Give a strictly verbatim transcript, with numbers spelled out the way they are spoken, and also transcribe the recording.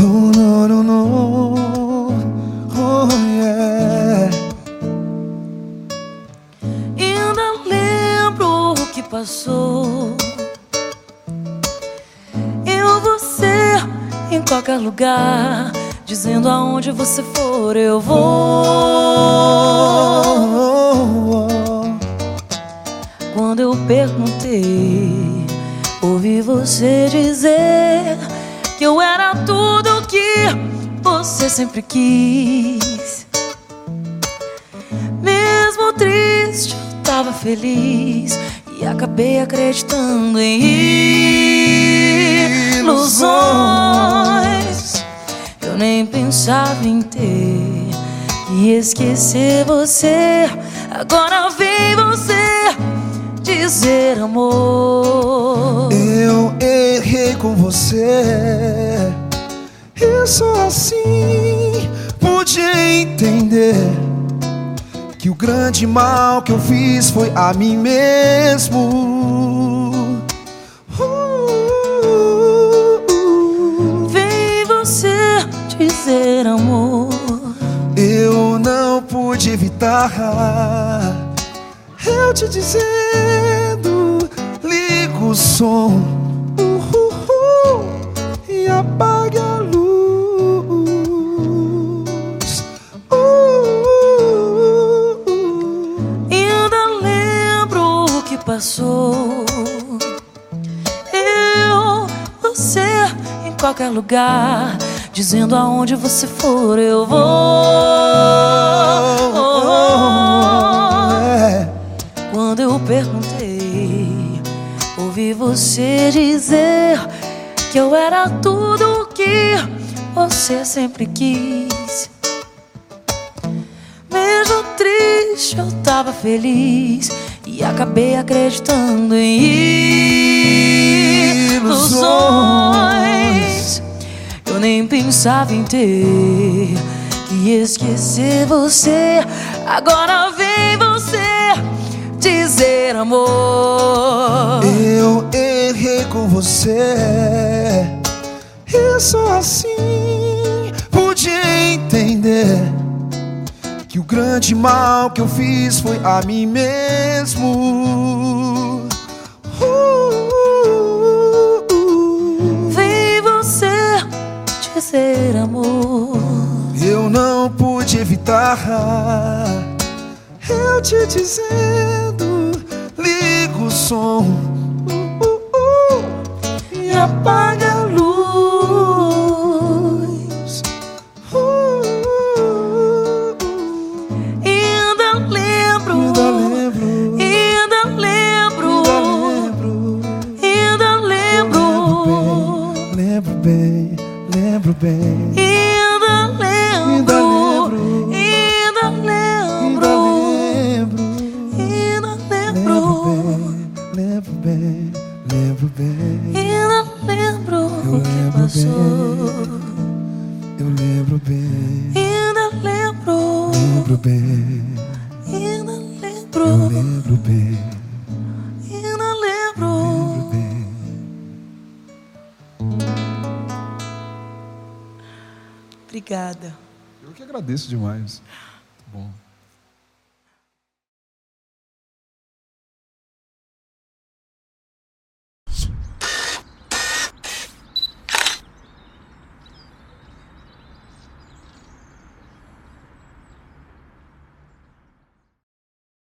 Oh, no, no, no. Oh, yeah. Ainda lembro o que passou. Eu, você, em qualquer lugar, dizendo aonde você for eu vou. Quando eu perguntei, ouvi você dizer que eu era tudo o que você sempre quis. Mesmo triste, eu tava feliz e acabei acreditando em ilusões. Eu nem pensava em ter que esquecer você. Agora vem você dizer amor. Eu errei com você e só assim pude entender que o grande mal que eu fiz foi a mim mesmo. uh, uh, uh. Vem você dizer amor. Eu não pude evitar eu te dizendo, liga o som uh, uh, uh, e apague a luz. uh, uh, uh. Ainda lembro o que passou. Eu, você, em qualquer lugar, dizendo aonde você for eu vou. Quando eu perguntei, ouvi você dizer que eu era tudo o que você sempre quis. Mesmo triste, eu tava feliz e acabei acreditando em ilusões. Eu nem pensava em ter que esquecer você. Agora vem você dizer amor. Eu errei com você e só assim pude entender que o grande mal que eu fiz foi a mim mesmo. uh, uh, uh. Vem você dizer amor. Eu não pude evitar eu te dizendo, liga o som uh, uh, uh, e apaga a luz. uh, uh, uh. Ainda lembro, Ainda lembro, ainda lembro, ainda lembro, ainda lembro, lembro bem, lembro bem, ainda lembro, ainda lembro, ainda lembro, lembro bem, lembro bem. ainda lembro o que passou. Eu lembro bem, Ainda lembro, lembro bem, ainda eu lembro, lembro bem, ainda lembro. lembro bem. Obrigada. Eu que agradeço demais. Muito bom.